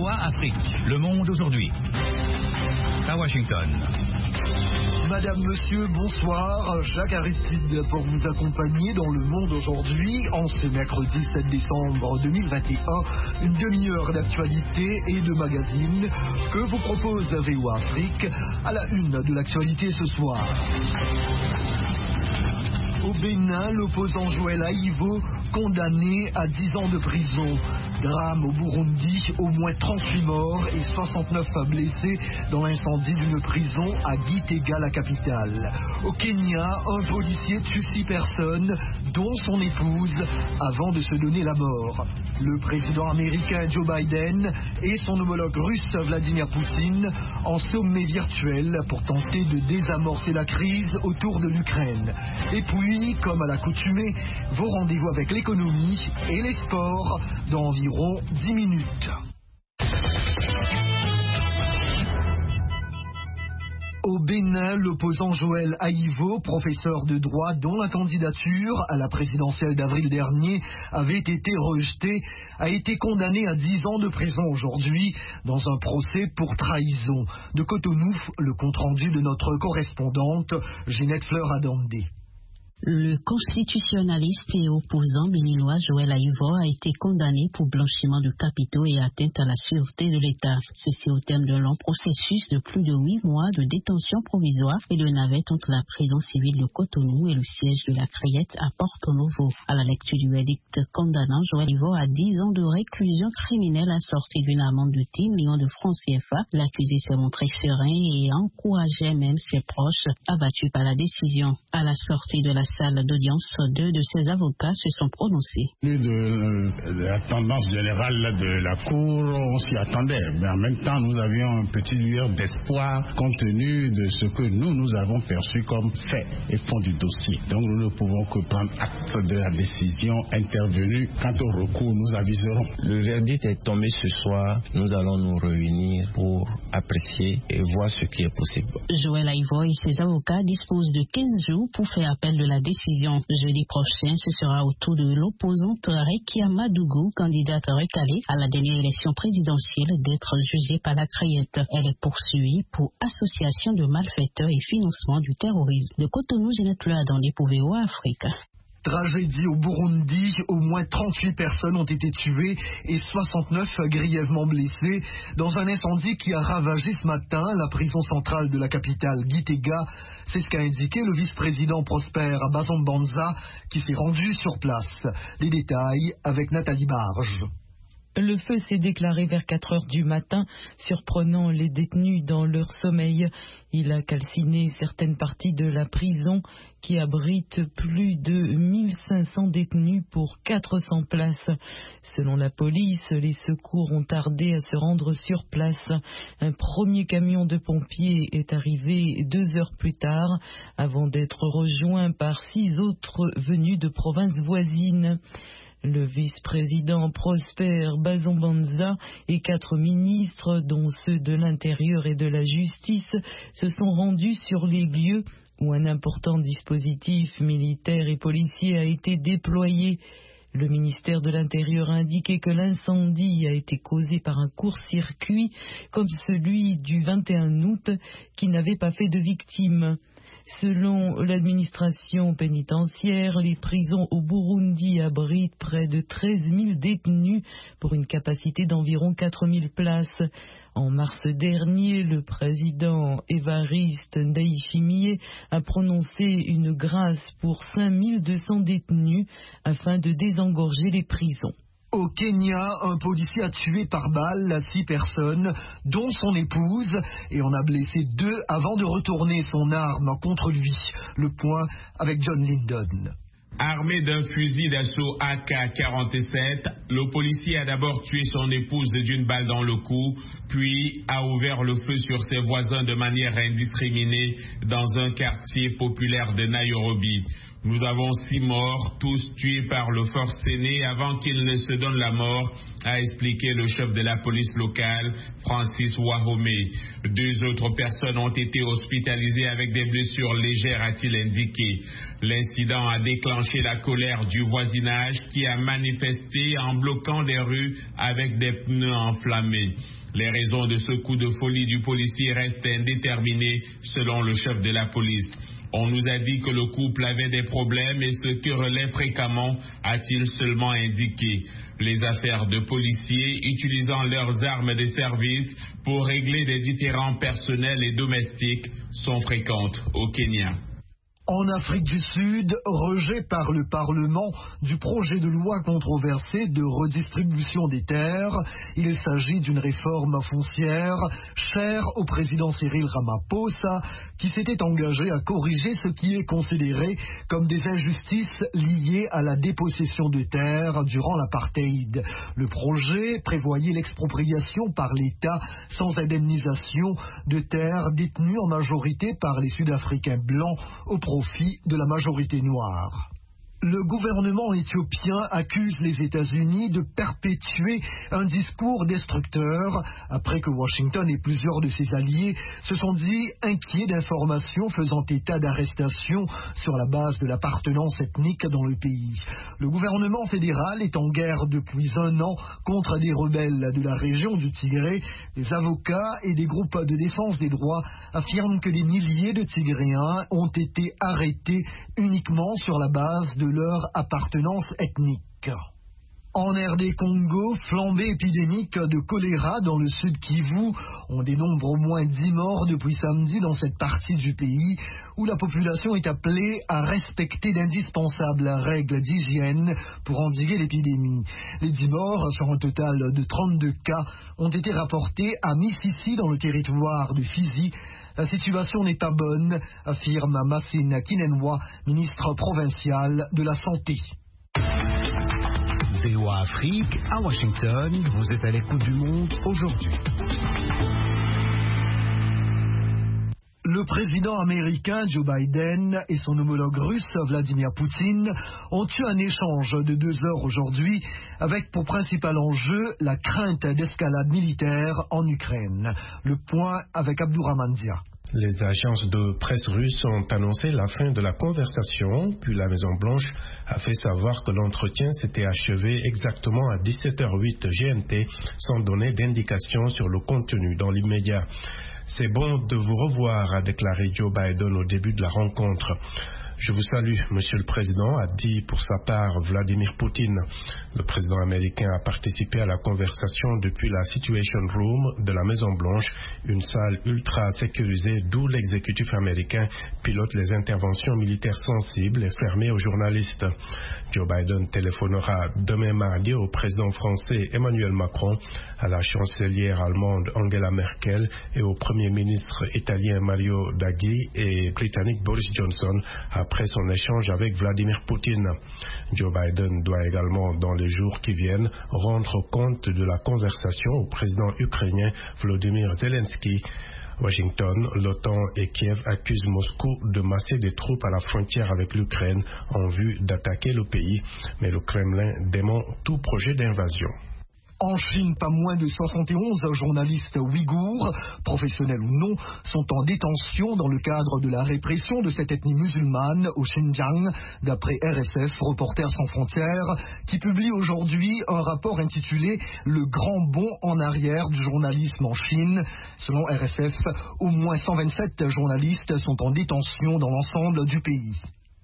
VOA Afrique, Le Monde aujourd'hui. À Washington. Madame, monsieur, bonsoir. Jacques Aristide pour vous accompagner dans Le Monde aujourd'hui, en ce mercredi 7 décembre 2021. Une demi-heure d'actualité et de magazine que vous propose VOA Afrique à la une de l'actualité ce soir. Au Bénin, l'opposant Joël Aïvo, condamné à 10 ans de prison. Drame au Burundi, au moins 38 morts et 69 blessés dans l'incendie d'une prison à Gitega, la capitale. Au Kenya, un policier tue 6 personnes, dont son épouse, avant de se donner la mort. Le président américain Joe Biden et son homologue russe Vladimir Poutine en sommet virtuel pour tenter de désamorcer la crise autour de l'Ukraine. Et puis, comme à l'accoutumée, vos rendez-vous avec l'économie et les sports dans environ 10 minutes. Au Bénin, l'opposant Joël Aïvo, professeur de droit dont la candidature à la présidentielle d'avril dernier avait été rejetée, a été condamné à 10 ans de prison aujourd'hui dans un procès pour trahison. De Cotonou, le compte-rendu de notre correspondante Ginette Fleur-Adandé. Le constitutionnaliste et opposant béninois Joël Aïvo a été condamné pour blanchiment de capitaux et atteinte à la sûreté de l'État. Ceci au terme d'un long processus de plus de 8 mois de détention provisoire et de navette entre la prison civile de Cotonou et le siège de la Criette à Porto Novo. À la lecture du verdict condamnant Joël Aïvo à 10 ans de réclusion criminelle assortie d'une amende de 10 millions de francs CFA, l'accusé s'est montré serein et encourageait même ses proches, abattus par la décision. À la sortie de la salle d'audience, 2 de ses avocats se sont prononcés. Plus de la tendance générale de la Cour, on s'y attendait, mais en même temps nous avions un petit lueur d'espoir compte tenu de ce que nous avons perçu comme fait et fond du dossier. Donc nous ne pouvons que prendre acte de la décision intervenue. Quant au recours, nous aviserons. Le verdict est tombé ce soir, nous allons nous réunir pour apprécier et voir ce qui est possible. Joël Aïvo et ses avocats disposent de 15 jours pour faire appel de la décision. Jeudi prochain, ce sera au tour de l'opposante Rekia Madougou, candidate recalée à la dernière élection présidentielle, d'être jugée par la Criette. Elle est poursuivie pour association de malfaiteurs et financement du terrorisme. De Cotonou, Ginette Fleur-Adandé pour VOA Afrique. Tragédie au Burundi, au moins 38 personnes ont été tuées et 69 grièvement blessées dans un incendie qui a ravagé ce matin la prison centrale de la capitale Gitega. C'est ce qu'a indiqué le vice-président Prosper Bazombanza qui s'est rendu sur place. Les détails avec Nathalie Barge. Le feu s'est déclaré vers 4 heures du matin, surprenant les détenus dans leur sommeil. Il a calciné certaines parties de la prison qui abrite plus de 1500 détenus pour 400 places. Selon la police, les secours ont tardé à se rendre sur place. Un premier camion de pompiers est arrivé 2 heures plus tard, avant d'être rejoint par 6 autres venus de provinces voisines. Le vice-président Prosper Bazombanza et 4 ministres, dont ceux de l'Intérieur et de la Justice, se sont rendus sur les lieux où un important dispositif militaire et policier a été déployé. Le ministère de l'Intérieur a indiqué que l'incendie a été causé par un court-circuit comme celui du 21 août qui n'avait pas fait de victimes. Selon l'administration pénitentiaire, les prisons au Burundi abritent près de 13 000 détenus pour une capacité d'environ 4 000 places. En mars dernier, le président Évariste Ndayishimiye a prononcé une grâce pour 5 200 détenus afin de désengorger les prisons. Au Kenya, un policier a tué par balle 6 personnes, dont son épouse, et en a blessé 2 avant de retourner son arme contre lui. Le point avec John Lyndon. Armé d'un fusil d'assaut AK-47, le policier a d'abord tué son épouse d'une balle dans le cou, puis a ouvert le feu sur ses voisins de manière indiscriminée dans un quartier populaire de Nairobi. Nous avons 6 morts, tous tués par le forcené avant qu'il ne se donne la mort, a expliqué le chef de la police locale, Francis Wahome. 2 autres personnes ont été hospitalisées avec des blessures légères, a-t-il indiqué. L'incident a déclenché la colère du voisinage qui a manifesté en bloquant des rues avec des pneus enflammés. Les raisons de ce coup de folie du policier restent indéterminées selon le chef de la police. On nous a dit que le couple avait des problèmes et se querellait fréquemment, a-t-il seulement indiqué. Les affaires de policiers utilisant leurs armes de service pour régler des différends personnels et domestiques sont fréquentes au Kenya. En Afrique du Sud, rejet par le Parlement du projet de loi controversé de redistribution des terres. Il s'agit d'une réforme foncière chère au président Cyril Ramaphosa qui s'était engagé à corriger ce qui est considéré comme des injustices liées à la dépossession de terres durant l'apartheid. Le projet prévoyait l'expropriation par l'État sans indemnisation de terres détenues en majorité par les Sud-Africains blancs au profit de la majorité noire. Le gouvernement éthiopien accuse les États-Unis de perpétuer un discours destructeur après que Washington et plusieurs de ses alliés se sont dit inquiets d'informations faisant état d'arrestations sur la base de l'appartenance ethnique dans le pays. Le gouvernement fédéral est en guerre depuis 1 an contre des rebelles de la région du Tigré. Les avocats et des groupes de défense des droits affirment que des milliers de Tigréens ont été arrêtés uniquement sur la base de leur appartenance ethnique. En RD Congo, flambée épidémique de choléra dans le sud Kivu. On dénombre au moins 10 morts depuis samedi dans cette partie du pays où la population est appelée à respecter d'indispensables règles d'hygiène pour endiguer l'épidémie. Les 10 morts, sur un total de 32 cas, ont été rapportés à Mississi dans le territoire de Fizi. La situation n'est pas bonne, affirme Massine Kinenwa, ministre provincial de la Santé. VOA Afrique, à Washington, vous êtes à l'écoute du monde aujourd'hui. Le président américain Joe Biden et son homologue russe Vladimir Poutine ont eu un échange de 2 heures aujourd'hui avec pour principal enjeu la crainte d'escalade militaire en Ukraine. Le point avec Abdourahmane Dia. Les agences de presse russes ont annoncé la fin de la conversation, puis la Maison-Blanche a fait savoir que l'entretien s'était achevé exactement à 17h08 GMT sans donner d'indication sur le contenu dans l'immédiat. C'est bon de vous revoir, a déclaré Joe Biden au début de la rencontre. Je vous salue, Monsieur le Président, a dit pour sa part Vladimir Poutine. Le président américain a participé à la conversation depuis la Situation Room de la Maison-Blanche, une salle ultra sécurisée d'où l'exécutif américain pilote les interventions militaires sensibles et fermées aux journalistes. Joe Biden téléphonera demain mardi au président français Emmanuel Macron, à la chancelière allemande Angela Merkel et au premier ministre italien Mario Draghi et britannique Boris Johnson après son échange avec Vladimir Poutine. Joe Biden doit également, dans les jours qui viennent, rendre compte de la conversation au président ukrainien Volodymyr Zelensky. Washington, l'OTAN et Kiev accusent Moscou de masser des troupes à la frontière avec l'Ukraine en vue d'attaquer le pays, mais le Kremlin dément tout projet d'invasion. En Chine, pas moins de 71 journalistes ouïghours, professionnels ou non, sont en détention dans le cadre de la répression de cette ethnie musulmane au Xinjiang, d'après RSF, Reporters sans frontières, qui publie aujourd'hui un rapport intitulé « Le grand bond en arrière du journalisme en Chine ». Selon RSF, au moins 127 journalistes sont en détention dans l'ensemble du pays.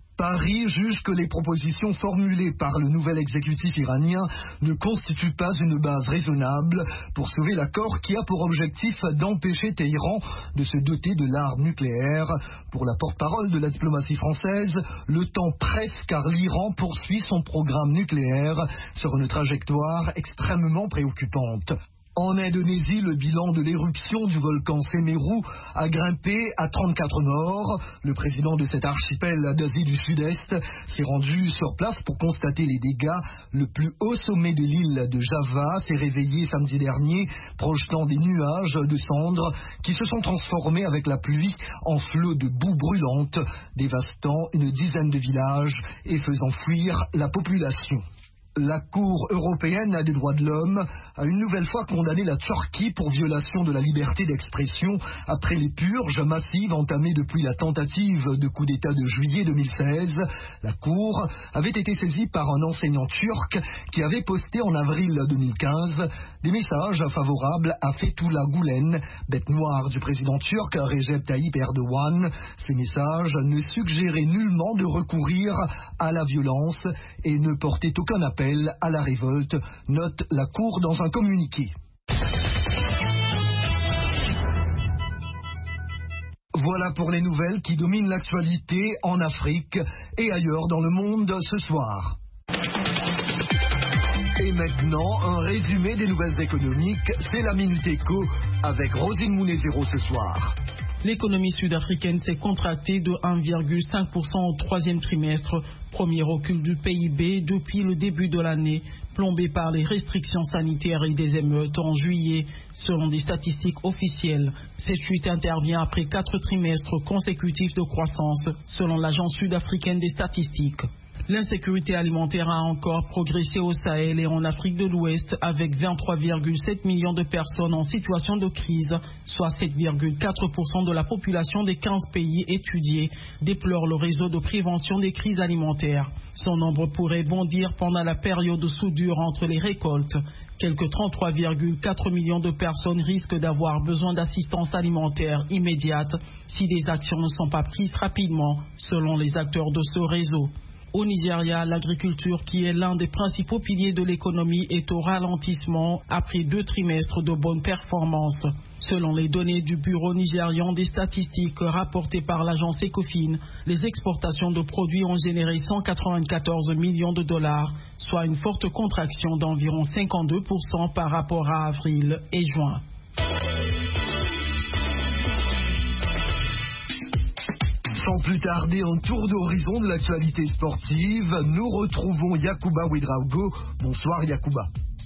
Paris juge que les propositions formulées par le nouvel exécutif iranien ne constituent pas une base raisonnable pour sauver l'accord qui a pour objectif d'empêcher Téhéran de se doter de l'arme nucléaire. Pour la porte-parole de la diplomatie française, le temps presse car l'Iran poursuit son programme nucléaire sur une trajectoire extrêmement préoccupante. En Indonésie, le bilan de l'éruption du volcan Semeru a grimpé à 34 morts. Le président de cet archipel d'Asie du Sud-Est s'est rendu sur place pour constater les dégâts. Le plus haut sommet de l'île de Java s'est réveillé samedi dernier, projetant des nuages de cendres qui se sont transformés avec la pluie en flots de boue brûlante, dévastant une dizaine de villages et faisant fuir la population. La Cour européenne des droits de l'homme a une nouvelle fois condamné la Turquie pour violation de la liberté d'expression après les purges massives entamées depuis la tentative de coup d'État de juillet 2016. La Cour avait été saisie par un enseignant turc qui avait posté en avril 2015 des messages favorables à Fethullah Gülen, bête noire du président turc Recep Tayyip Erdogan. Ces messages ne suggéraient nullement de recourir à la violence et ne portaient aucun appel à la révolte, note la Cour dans un communiqué. Voilà pour les nouvelles qui dominent l'actualité en Afrique et ailleurs dans le monde ce soir. Et maintenant, un résumé des nouvelles économiques, c'est la Minute Éco avec Rosine Mounezero ce soir. L'économie sud-africaine s'est contractée de 1,5% au troisième trimestre, premier recul du PIB depuis le début de l'année, plombé par les restrictions sanitaires et des émeutes en juillet, selon des statistiques officielles. Cette chute intervient après 4 trimestres consécutifs de croissance, selon l'Agence sud-africaine des statistiques. L'insécurité alimentaire a encore progressé au Sahel et en Afrique de l'Ouest avec 23,7 millions de personnes en situation de crise, soit 7,4% de la population des 15 pays étudiés, déplore le réseau de prévention des crises alimentaires. Son nombre pourrait bondir pendant la période soudure entre les récoltes. Quelques 33,4 millions de personnes risquent d'avoir besoin d'assistance alimentaire immédiate si des actions ne sont pas prises rapidement, selon les acteurs de ce réseau. Au Nigeria, l'agriculture, qui est l'un des principaux piliers de l'économie, est au ralentissement après 2 trimestres de bonnes performances. Selon les données du Bureau nigérian des statistiques rapportées par l'agence Ecofin, les exportations de produits ont généré 194 millions de dollars, soit une forte contraction d'environ 52% par rapport à avril et juin. Sans plus tarder, un tour d'horizon de l'actualité sportive. Nous retrouvons Yacouba Ouedraogo. Bonsoir Yacouba.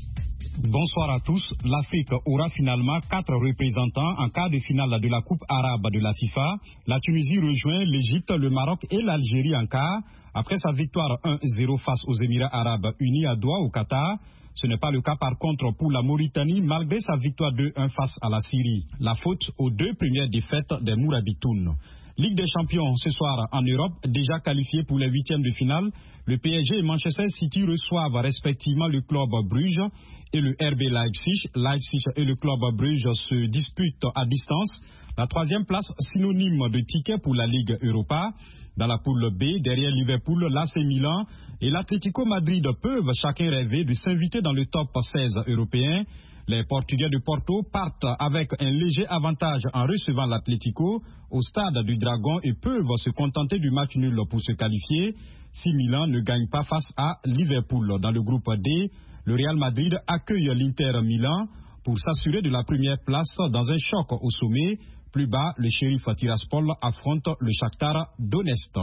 Bonsoir à tous. L'Afrique aura finalement 4 représentants en quart de finale de la Coupe arabe de la FIFA. La Tunisie rejoint l'Égypte, le Maroc et l'Algérie en quart. Après sa victoire 1-0 face aux Émirats arabes unis à Doha au Qatar. Ce n'est pas le cas par contre pour la Mauritanie malgré sa victoire 2-1 face à la Syrie. La faute aux 2 premières défaites des Mourabitoun. Ligue des champions ce soir en Europe, déjà qualifiés pour les 8e de finale. Le PSG et Manchester City reçoivent respectivement le club Bruges et le RB Leipzig. Leipzig et le club Bruges se disputent à distance. La 3e place synonyme de ticket pour la Ligue Europa. Dans la poule B, derrière Liverpool, l'AC Milan et l'Atlético Madrid peuvent chacun rêver de s'inviter dans le top 16 européen. Les Portugais de Porto partent avec un léger avantage en recevant l'Atlético au stade du Dragon et peuvent se contenter du match nul pour se qualifier si Milan ne gagne pas face à Liverpool. Dans le groupe D, le Real Madrid accueille l'Inter Milan pour s'assurer de la première place dans un choc au sommet. Plus bas, le Sheriff Tiraspol affronte le Shakhtar Donetsk.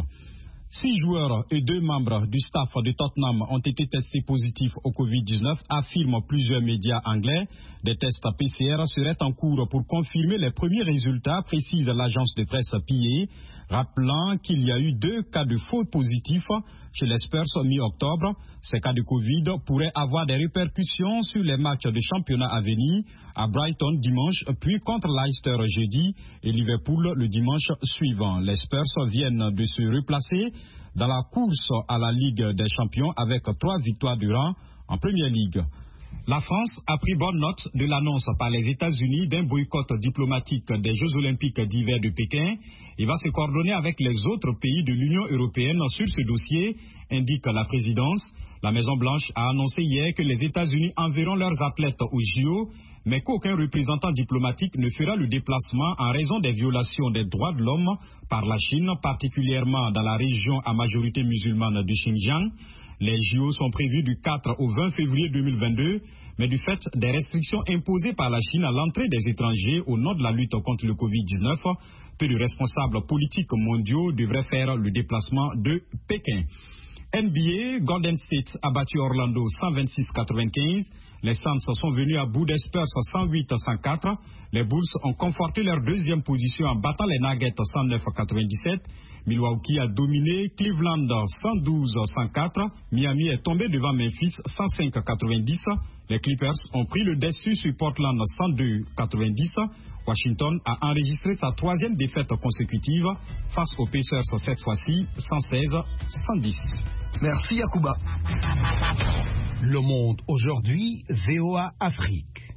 6 joueurs et 2 membres du staff de Tottenham ont été testés positifs au Covid-19, affirment plusieurs médias anglais. Des tests PCR seraient en cours pour confirmer les premiers résultats, précise l'agence de presse PA, rappelant qu'il y a eu 2 cas de faux positifs chez les Spurs mi-octobre. Ces cas de Covid pourraient avoir des répercussions sur les matchs de championnat à venir, à Brighton dimanche, puis contre Leicester jeudi et Liverpool le dimanche suivant. Les Spurs viennent de se replacer dans la course à la Ligue des champions avec 3 victoires de rang en Première Ligue. La France a pris bonne note de l'annonce par les États-Unis d'un boycott diplomatique des Jeux Olympiques d'hiver de Pékin et va se coordonner avec les autres pays de l'Union européenne sur ce dossier, indique la présidence. La Maison-Blanche a annoncé hier que les États-Unis enverront leurs athlètes au JO, mais qu'aucun représentant diplomatique ne fera le déplacement en raison des violations des droits de l'homme par la Chine, particulièrement dans la région à majorité musulmane du Xinjiang. Les JO sont prévus du 4 au 20 février 2022, mais du fait des restrictions imposées par la Chine à l'entrée des étrangers au nom de la lutte contre le Covid-19, peu de responsables politiques mondiaux devraient faire le déplacement de Pékin. NBA, Golden State a battu Orlando 126-95. Les Suns sont venus à bout des Spurs 108-104. Les Bulls ont conforté leur deuxième position en battant les Nuggets 109-97. Milwaukee a dominé Cleveland 112-104. Miami est tombé devant Memphis 105-90. Les Clippers ont pris le dessus sur Portland 102-90. Washington a enregistré sa troisième défaite consécutive face aux Pacers cette fois-ci 116-110. Merci Yacouba. Le Monde aujourd'hui, VOA Afrique.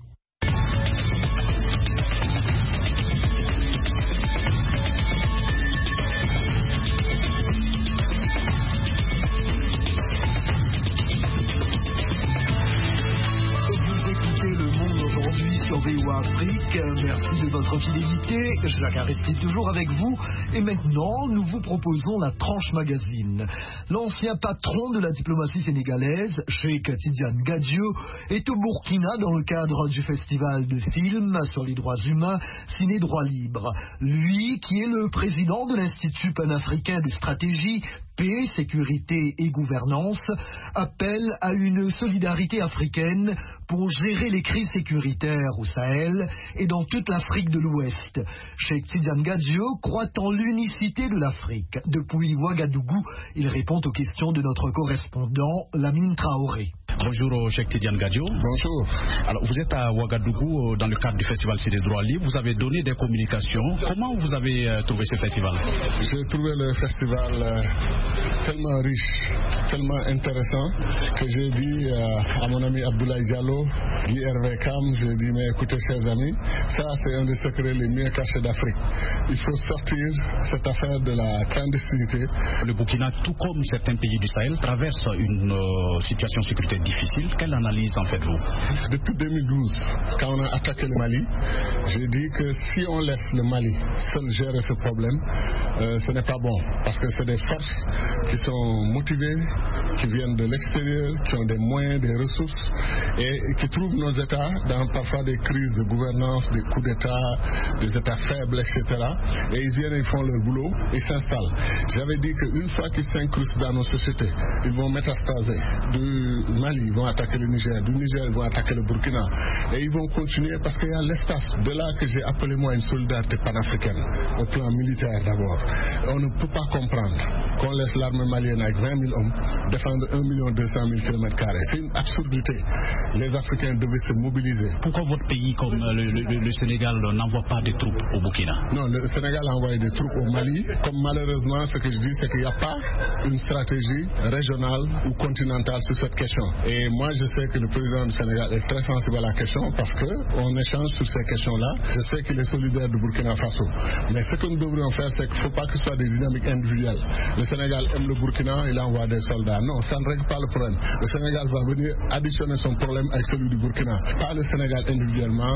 Sur VOA Afrique, merci de votre fidélité. Jacques Aristide toujours avec vous. Et maintenant, nous vous proposons la tranche magazine. L'ancien patron de la diplomatie sénégalaise, Cheikh Tidiane Gadio, est au Burkina dans le cadre du festival de films sur les droits humains Ciné Droit Libre. Lui, qui est le président de l'Institut panafricain de stratégie, paix, sécurité et gouvernance, appelle à une solidarité africaine pour gérer les crises sécuritaires au Sahel et dans toute l'Afrique de l'Ouest. Cheikh Tidiane Gadio croit en l'unicité de l'Afrique. Depuis Ouagadougou, il répond aux questions de notre correspondant Lamine Traoré. Bonjour Cheikh Tidiane Gadio. Bonjour. Alors vous êtes à Ouagadougou dans le cadre du festival C'est des droits libres. Vous avez donné des communications. Comment vous avez trouvé ce festival? J'ai trouvé le festival tellement riche, tellement intéressant que j'ai dit à mon ami Abdoulaye Diallo, Guy Hervé Kam, j'ai dit mais écoutez chers amis, ça c'est un des secrets les mieux cachés d'Afrique. Il faut sortir cette affaire de la clandestinité. Le Burkina, tout comme certains pays du Sahel, traverse une situation sécuritaire difficile. Quelle analyse en faites-vous? Depuis 2012, quand on a attaqué le Mali, j'ai dit que si on laisse le Mali seul gérer ce problème, ce n'est pas bon. Parce que c'est des forces qui sont motivées, qui viennent de l'extérieur, qui ont des moyens, des ressources et qui trouvent nos États dans parfois des crises de gouvernance, des coups d'État, des États faibles, etc. Et ils viennent, ils font leur boulot, ils s'installent. J'avais dit qu'une fois qu'ils s'incrustent dans nos sociétés, ils vont métastaser du Mali, ils vont attaquer le Niger, du Niger, ils vont attaquer le Burkina. Et ils vont continuer parce qu'il y a l'espace. De là que j'ai appelé moi une solidarité panafricaine, au plan militaire d'abord. On ne peut pas comprendre qu'on laisse l'armée malienne avec 20 000 hommes défendre 1 200 000 km². C'est une absurdité. Les Africains devaient se mobiliser. Pourquoi votre pays, comme le Sénégal, n'envoie pas de troupes au Burkina? Non, le Sénégal a envoyé des troupes au Mali. Comme malheureusement, ce que je dis, c'est qu'il n'y a pas une stratégie régionale ou continentale sur cette question. Et moi, je sais que le président du Sénégal est très sensible à la question parce qu'on échange sur ces questions-là. Je sais qu'il est solidaire du Burkina Faso. Mais ce que nous devrions faire, c'est qu'il ne faut pas que ce soit des dynamiques individuelles. Le Sénégal aime le Burkina, il envoie des soldats. Non, ça ne règle pas le problème. Le Sénégal va venir additionner son problème avec celui du Burkina. Pas le Sénégal individuellement,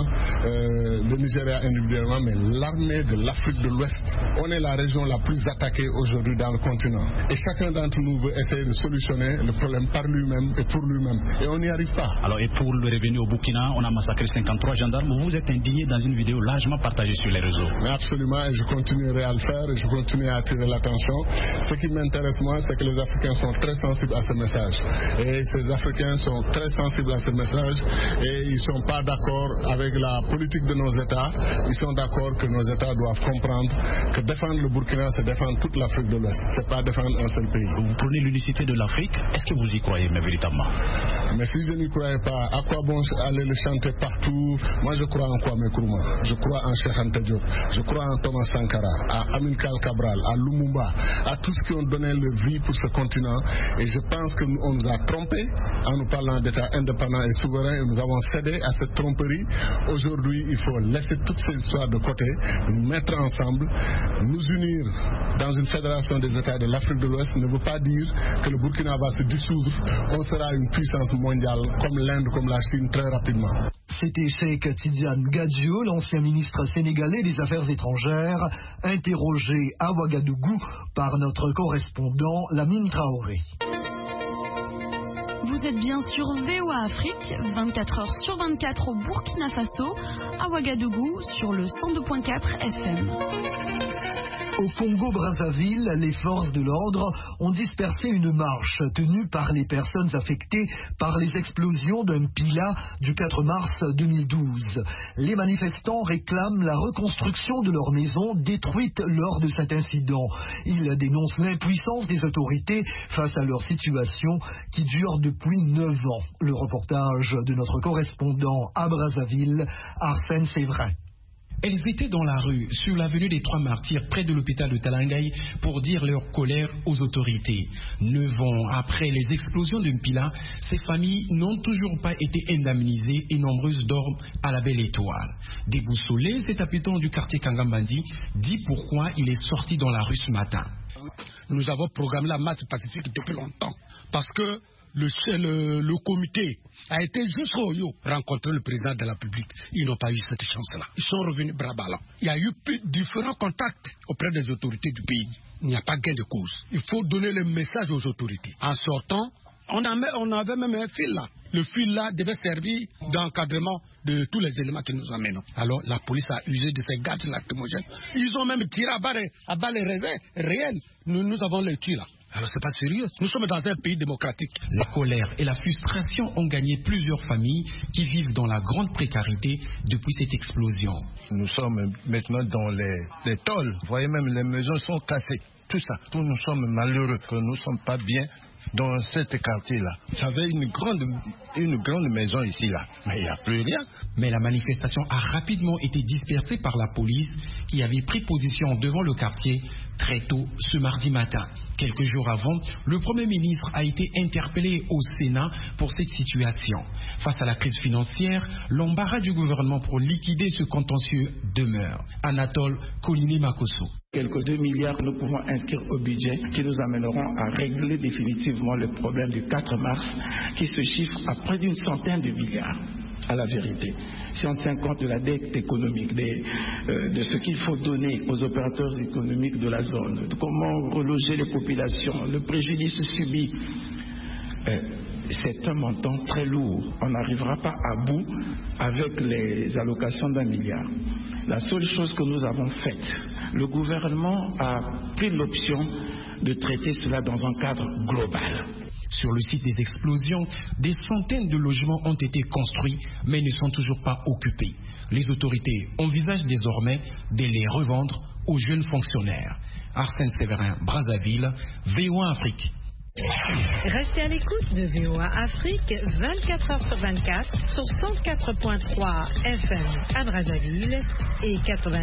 le Nigeria individuellement, mais l'armée de l'Afrique de l'Ouest. On est la région la plus attaquée aujourd'hui dans le continent. Et chacun d'entre nous veut essayer de solutionner le problème par lui-même et pour lui-même. Et on n'y arrive pas. Alors, et pour le revenu au Burkina, on a massacré 53 gendarmes. Vous êtes indigné dans une vidéo largement partagée sur les réseaux. Mais absolument, et je continuerai à le faire et je continue à attirer l'attention. Ce qui m'intéresse moi, c'est que les Africains sont très sensibles à ce message. Et ces Africains sont très sensibles à ce message et ils ne sont pas d'accord avec la politique de nos États. Ils sont d'accord que nos États doivent comprendre que défendre le Burkina, c'est défendre toute l'Afrique de l'Ouest. C'est pas défendre un seul pays. Vous prenez l'unicité de l'Afrique. Est-ce que vous y croyez, mais véritablement? Mais si je n'y croyais pas, à quoi bon aller le chanter partout? Moi, je crois en Kwame Nkrumah. Je crois en Cheikh Anta Diop. Je crois en Thomas Sankara, à Amilcar Cabral, à Lumumba, à tous ceux qui ont donné leur vie pour ce continent. Et je pense qu'on nous a trompés en nous parlant d'État indépendant et souverain et nous avons cédé à cette tromperie. Aujourd'hui, il faut laisser toutes ces histoires de côté, nous mettre ensemble, nous unir dans une fédération des États de l'Afrique de l'Ouest ne veut pas dire que le Burkina va se dissoudre. On sera une puissance mondiale comme l'Inde, comme la Chine très rapidement. C'était Cheikh Tidiane Gadio, l'ancien ministre sénégalais des Affaires étrangères, interrogé à Ouagadougou par notre correspondant Lamine Traoré. Vous Vous êtes bien sur VOA Afrique, 24 heures sur 24 au Burkina Faso, à Ouagadougou sur le 102.4 FM. Au Congo-Brazzaville, les forces de l'ordre ont dispersé une marche tenue par les personnes affectées par les explosions d'un pila du 4 mars 2012. Les manifestants réclament la reconstruction de leur maison détruite lors de cet incident. Ils dénoncent l'impuissance des autorités face à leur situation qui dure depuis 9 ans. Le reportage de notre correspondant à Brazzaville, Arsène Séverin. Elles étaient dans la rue, sur l'avenue des Trois Martyrs, près de l'hôpital de Talangaï, pour dire leur colère aux autorités. 9 ans après les explosions de Mpila, ces familles n'ont toujours pas été indemnisées et nombreuses dorment à la belle étoile. Déboussolé, cet habitant du quartier Kangambandi dit pourquoi il est sorti dans la rue ce matin. Nous avons programmé la marche pacifique depuis longtemps, parce que le comité a été jusqu'au Yo rencontrer le président de la République. Ils n'ont pas eu cette chance-là. Ils sont revenus bras ballants. Il y a eu différents contacts auprès des autorités du pays. Il n'y a pas gain de cause. Il faut donner le message aux autorités. En sortant, on avait même un fil là. Le fil là devait servir d'encadrement de tous les éléments que nous amenons. Alors la police a usé de ces gaz lacrymogènes. Ils ont même tiré à balles réelles. Nous avons les tués là. Alors c'est pas sérieux. Nous sommes dans un pays démocratique. La colère et la frustration ont gagné plusieurs familles qui vivent dans la grande précarité depuis cette explosion. Nous sommes maintenant dans les tôles. Vous voyez, même les maisons sont cassées. Tout ça. Nous sommes malheureux que nous ne sommes pas bien dans ce quartier-là. J'avais une grande maison ici, là. Mais il n'y a plus rien. Mais la manifestation a rapidement été dispersée par la police qui avait pris position devant le quartier très tôt ce mardi matin. Quelques jours avant, le Premier ministre a été interpellé au Sénat pour cette situation. Face à la crise financière, l'embarras du gouvernement pour liquider ce contentieux demeure. Anatole Koliné-Makosso. Quelques 2 milliards nous pouvons inscrire au budget qui nous amèneront à régler définitivement le problème du 4 mars qui se chiffre à près d'une centaine de milliards. À la vérité, si on tient compte de la dette économique, de ce qu'il faut donner aux opérateurs économiques de la zone, de comment reloger les populations, le préjudice subi, c'est un montant très lourd. On n'arrivera pas à bout avec les allocations d'1 milliard. La seule chose que nous avons faite, le gouvernement a pris l'option de traiter cela dans un cadre global. Sur le site des explosions, des centaines de logements ont été construits, mais ne sont toujours pas occupés. Les autorités envisagent désormais de les revendre aux jeunes fonctionnaires. Arsène Séverin, Brazzaville, VOA Afrique. Restez à l'écoute de VOA Afrique 24 heures sur 24 sur 104.3 FM à Brazzaville et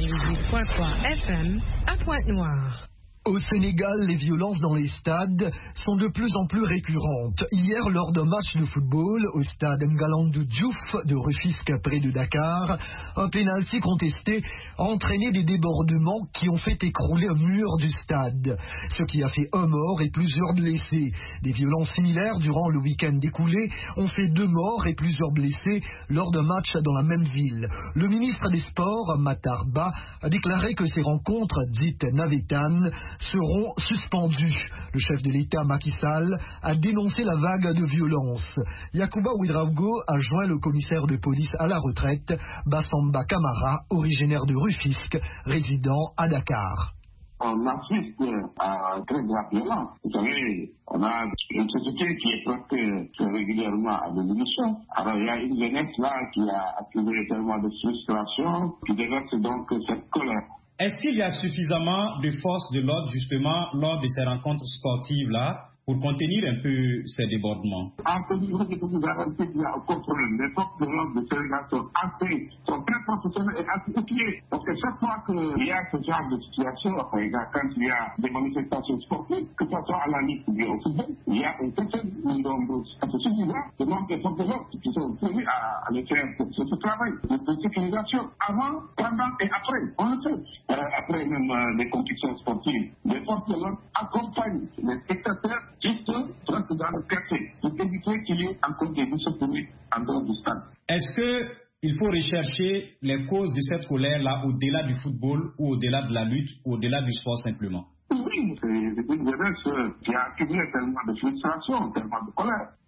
98.3 FM à Pointe-Noire. Au Sénégal, les violences dans les stades sont de plus en plus récurrentes. Hier, lors d'un match de football au stade Ngalandou Diouf de Rufisque près de Dakar, un pénalty contesté a entraîné des débordements qui ont fait écrouler un mur du stade, ce qui a fait un mort et plusieurs blessés. Des violences similaires durant le week-end écoulé ont fait 2 morts et plusieurs blessés lors d'un match dans la même ville. Le ministre des Sports, Matar Ba, a déclaré que ces rencontres dites navétanes seront suspendus. Le chef de l'État, Macky Sall, a dénoncé la vague de violence. Yacouba Ouedraogo a joint le commissaire de police à la retraite, Bassamba Camara, originaire de Rufisque, résident à Dakar. On assiste à très grave violence. Vous savez, on a une société qui est prête régulièrement à des émissions. Alors il y a une jeunesse là qui a accumulé tellement de frustration, qui déverse donc cette colère. Est-ce qu'il y a suffisamment de forces de l'ordre justement lors de ces rencontres sportives-là pour contenir un peu ces débordements? En ce niveau, je peux vous garantir qu'il n'y a aucun problème. Les forces de l'ordre de Sénégal sont très professionnelles et assez outillées. Parce que chaque fois qu'il y a ce genre de situation, quand il y a des manifestations sportives, que ce soit à la Ligue ou bien au football, il y a un certain nombre de membres des forces de l'ordre qui sont prévus à aller faire ce travail de sécurisation avant, pendant et après. On le fait. Après même des compétitions sportives, les forces de l'ordre accompagnent les spectateurs juste dans le quartier pour éviter qu'il y ait encore des disciplines en dehors du stade. Est-ce qu'il faut rechercher les causes de cette colère-là au-delà du football ou au-delà de la lutte ou au-delà du sport simplement? Oui, c'est une jeunesse qui a accumulé tellement de frustration, tellement de colère. Et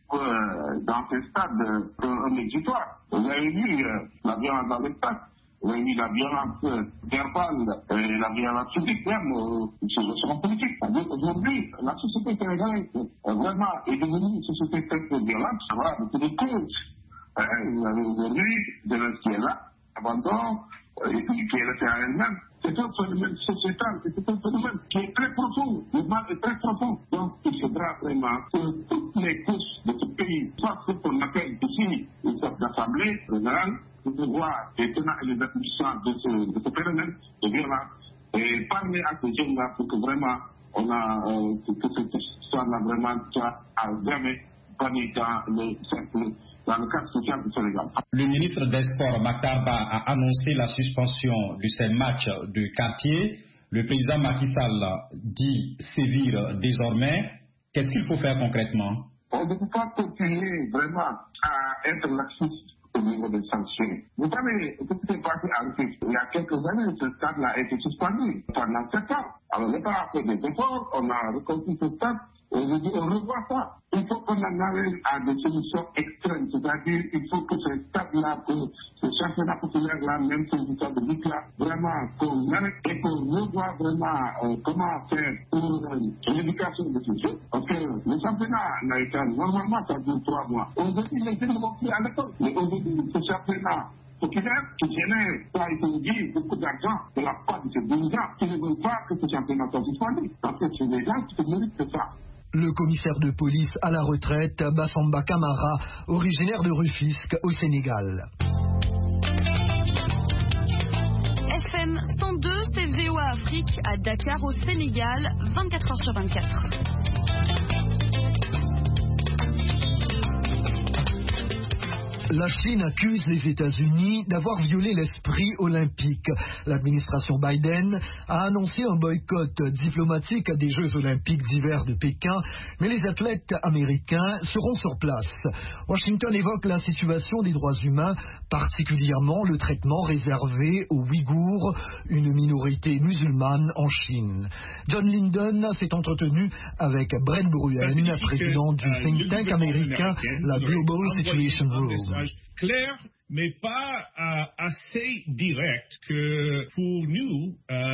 dans ces stades un exutoire. Vous avez vu la violence dans les stades. Vous avez vu la violence verbale et la violence physique même sur le plan politique. Aujourd'hui, la société sénégalaise vraiment est devenue une société très violente. Ça va avec des causes. Vous avez aujourd'hui de l'Est qui est là, abandon, et puis qui est laissé à elle-même. C'est un phénomène sociétal, c'est un phénomène qui est très profond. Le mal est très profond. Donc, il faudra vraiment que toutes les couches de ce pays soient ce qu'on appelle ici une sorte d'assemblée générale pour pouvoir les tenants et les aboutissants de ce phénomène de violence et parler à ces jeunes-là pour que vraiment on a que cette histoire-là vraiment soit à jamais bannie dans le cadre social du Sénégal. Le ministre des Sports, Makhtar Ba, a annoncé la suspension de ces matchs de quartier. Le président Macky Sall dit sévir désormais. Qu'est-ce qu'il faut faire concrètement? On ne peut pas continuer vraiment à être laxiste au niveau des sanctions. Vous savez, ce qui s'est passé à Rufisque, il y a quelques années, ce stade-là a été suspendu pendant 7 ans. Alors l'État a fait des efforts, on a reconstruit ce stade. Aujourd'hui, on revoit ça. Il faut qu'on en arrive à des solutions extrêmes. C'est-à-dire, il faut que ce stade-là, que ce championnat populaire-là, même ces histoires de lutte-là, vraiment qu'on arrête et qu'on revoie vraiment comment faire pour l'éducation de ces jeux. Parce que le championnat américain, normalement, ça dure 3 mois. Aujourd'hui, les jeunes ne vont plus à l'école. Mais aujourd'hui, ce championnat populaire qui génère, ça a été dit, beaucoup d'argent de la part de ces dirigeants qui ne veulent pas que ce championnat soit suspendu. Parce que c'est des gens qui se méritent de ça. Le commissaire de police à la retraite, Bassamba Camara, originaire de Rufisque, au Sénégal. FM 102, c'est VOA Afrique à Dakar, au Sénégal, 24h/24. La Chine accuse les États-Unis d'avoir violé l'esprit olympique. L'administration Biden a annoncé un boycott diplomatique des Jeux olympiques d'hiver de Pékin, mais les athlètes américains seront sur place. Washington évoque la situation des droits humains, particulièrement le traitement réservé aux Ouïghours, une minorité musulmane en Chine. John Linden s'est entretenu avec Brent Bruen, président du think tank américain, la Global Situation Room. Clair, mais pas assez direct que pour nous,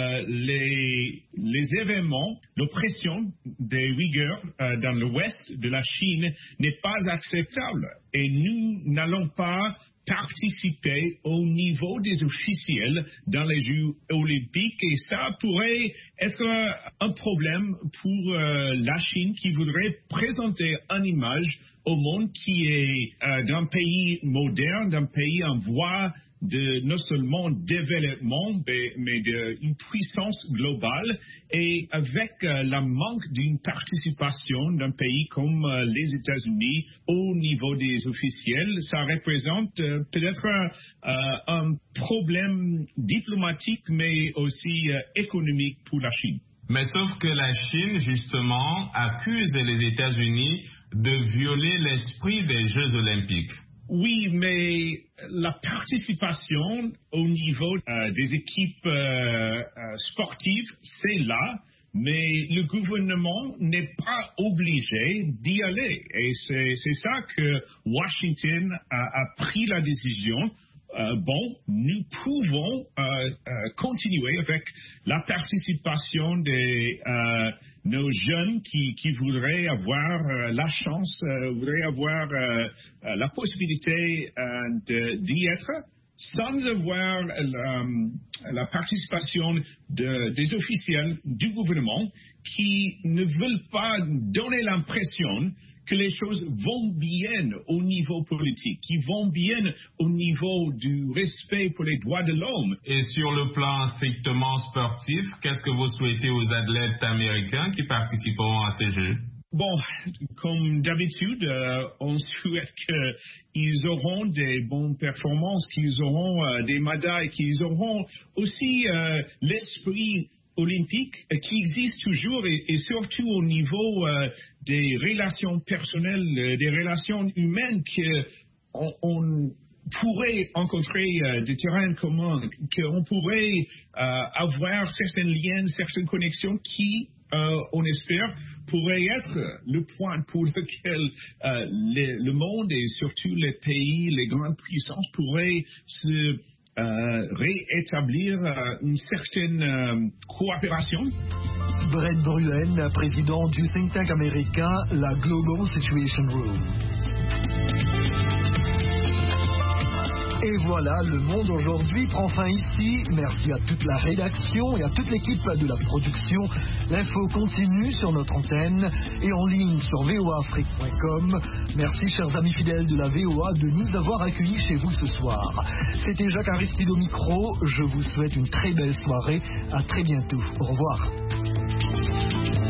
les événements, l'oppression des Ouïghours dans l'ouest de la Chine n'est pas acceptable. Et nous n'allons pas participer au niveau des officiels dans les Jeux olympiques et ça pourrait être un problème pour la Chine qui voudrait présenter une image au monde qui est d'un pays moderne, d'un pays en voie de non seulement développement, mais d'une puissance globale, et avec la manque d'une participation d'un pays comme les États-Unis au niveau des officiels, ça représente peut-être un problème diplomatique, mais aussi économique pour la Chine. Mais sauf que la Chine, justement, accuse les États-Unis de violer l'esprit des Jeux olympiques. Oui, mais la participation au niveau des équipes sportives, c'est là, mais le gouvernement n'est pas obligé d'y aller. Et c'est ça que Washington a pris la décision. Nous pouvons continuer avec la participation de nos jeunes qui voudraient avoir la chance, voudraient avoir la possibilité d'y être, sans avoir la participation des officiels du gouvernement qui ne veulent pas donner l'impression que les choses vont bien au niveau politique, qui vont bien au niveau du respect pour les droits de l'homme. Et sur le plan strictement sportif, qu'est-ce que vous souhaitez aux athlètes américains qui participeront à ces Jeux? Bon, comme d'habitude, on souhaite qu'ils auront des bonnes performances, qu'ils auront des médailles, qu'ils auront aussi l'esprit olympique qui existe toujours et surtout au niveau des relations personnelles, des relations humaines qu'on pourrait rencontrer des terrains communs, qu'on pourrait avoir certains liens, certaines connexions qui, on espère, pourrait être le point pour lequel le monde et surtout les pays, les grandes puissances pourraient se réétablir une certaine coopération. Brett Bruen, président du think tank américain, la Global Situation Room. Et voilà, le monde aujourd'hui prend fin ici. Merci à toute la rédaction et à toute l'équipe de la production. L'info continue sur notre antenne et en ligne sur voaafrique.com. Merci chers amis fidèles de la VOA de nous avoir accueillis chez vous ce soir. C'était Jacques Aristide au micro. Je vous souhaite une très belle soirée. À très bientôt. Au revoir.